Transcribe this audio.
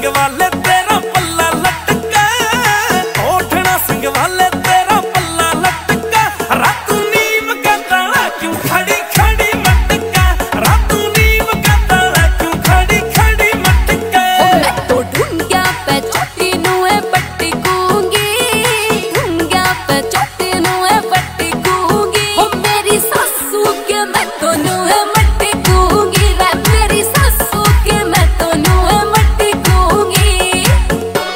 वाले तेरा पल्ला लटका, ओढ़ना संग वाले तेरा पल्ला लटका। रात नीम का ताला क्यों खड़ी खड़ी मटका, रात नीम का ताला क्यों खड़ी खड़ी मटका। मैं तो ढूंढिया पे चोटी नुए पट्टी कूंगी, ढूंढिया पे चोटी नुए पट्टी कूंगी। ओ मेरी सासू के मैं